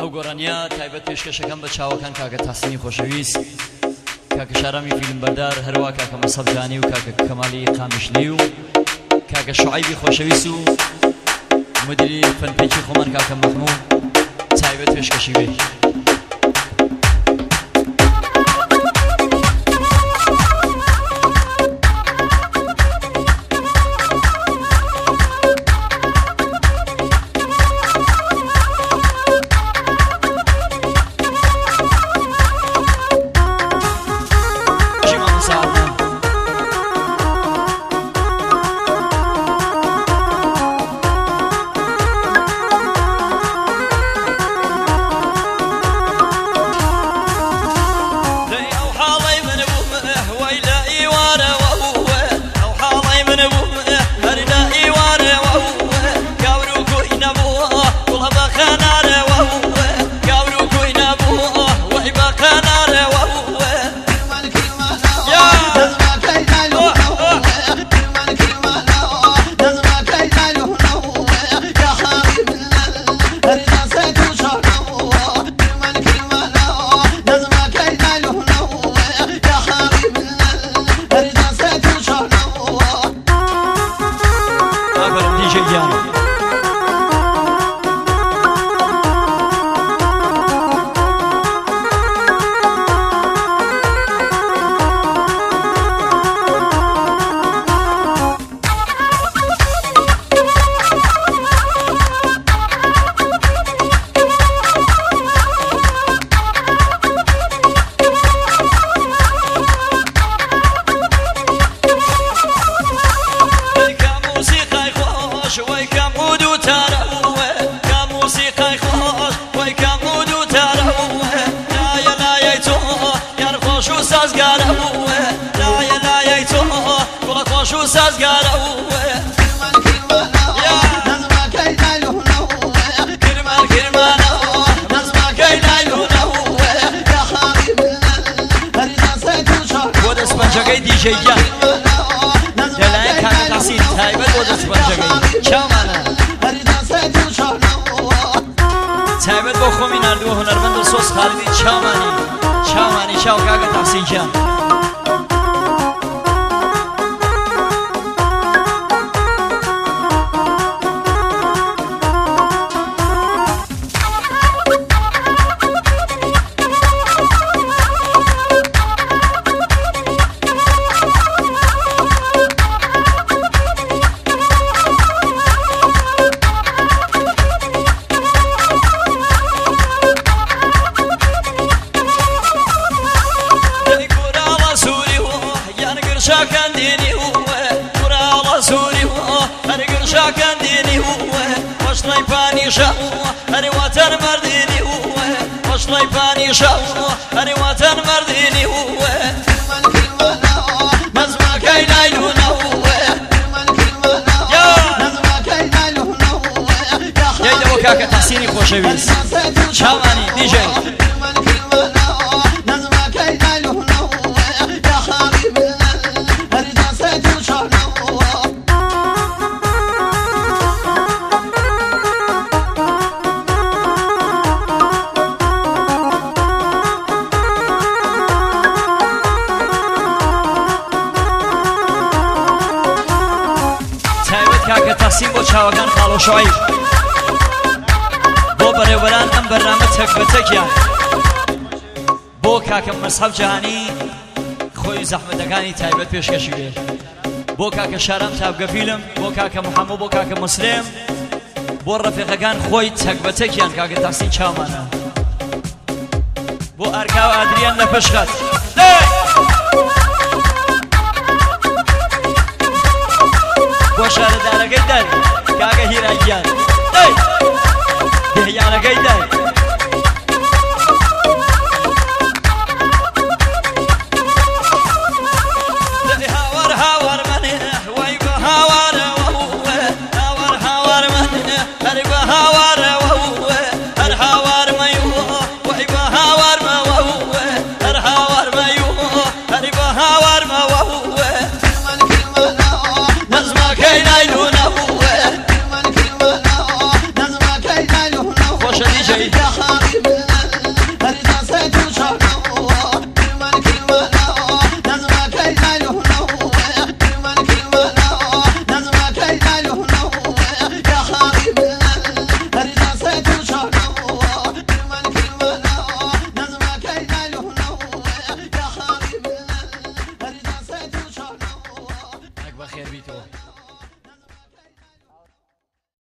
ئەو گۆڕانیە تایبەت پێشکەشەکەم بە چاوەکان کاکە تاسینی خۆشەویست، کاکە شارامی فیلمبەردار، هەروە کاکە مەسەب جانی و کاکە کەمالی قامیشلی و کاکە شوعیبی خۆشەویست و مدیری فەنپێکی خۆمان کاکە مەحموود تایبەت پێشکەشی بێ. تایبەت بۆ خۆمی نردووە هونەرمەند و سۆس خاڵدی چاوانی چاو کاکە تاسین گیان. هەری واتان مردینی وە وەشڵی پانیشە هەری واتان مردینی وە مەزمەکەی نایلوونەوە یەیدەوە کاکە تاسینی خۆشەویست چاوانی دیژەی تاسین بۆ چاوەکان خاڵۆ شوعیب بۆ بەڕێوەران ئەم بەرنامە تەک بە تەکیان بۆ کاکە مەسحەب جەهانی خۆی زەحمەتەکانی تایبەت پێشکەشی بێ، بۆ کاکە شارام تابگەفیلم، بۆ کاکە محەموو، بۆ کاکە مسلم، بۆ ڕەفیقەکان خۆی تەک بە تەکیان کاکە تاسین چاومانە، بۆ ئەرکا و ئادریان لە پەشخەت بۆ شارەدارەکەی دەر کاکە هیراگیان دهیانەکەی دەر هاوار منێ وای بە هاوارەوە هاوار منێ هەری بە هاوار